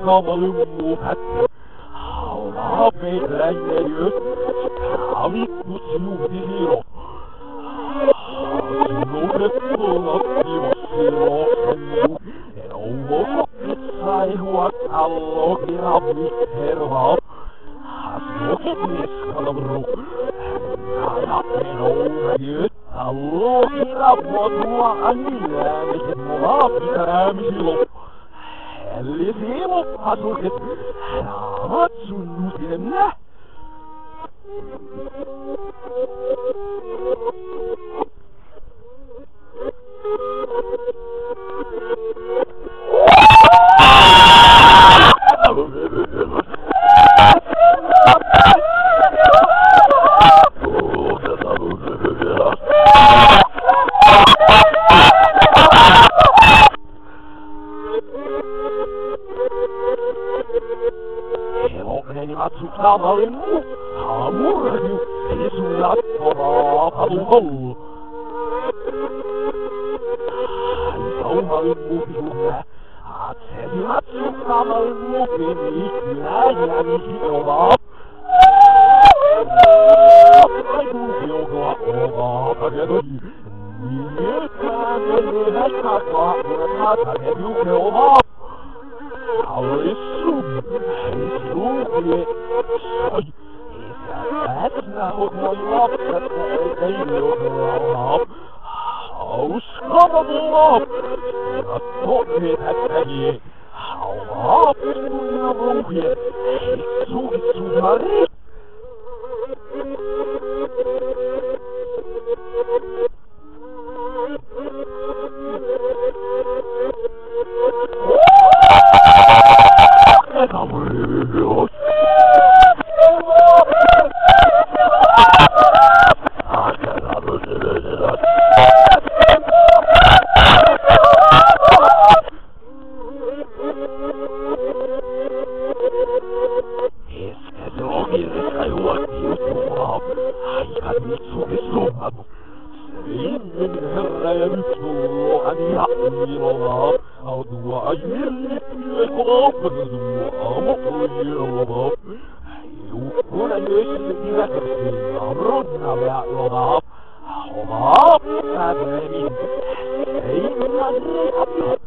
kamalumuhat. Haulapeläjäjät, kavittu sinuhiro. Nuudettulottivassilosennu, en ouvokoppit saihua kallokiravittervaa. Hasmoket niskalavru, najapenouhajyt, kallokiravvotua aniläämiset mulavitäräämisilo. Hellisiivut asuset, raamat sunnusennä. Hevonen matsuksavalinu, haamurju, pesulattovaa paluhol. Sauvalinu juhla, atsesi matsuksavalinu, penikkynäjäni hiovaa. Aiduhiogoa ovaa pakedoji, niiltään menevät kakvaa, takedukeovaa. Haurissun, heisuukie, sai, isä päätnä noin lapset, ei johdella. Hauskava mulla, ja tohmetättäjiä, hauvaa pystun ja ruuhje, heitsuhitsujari. Ei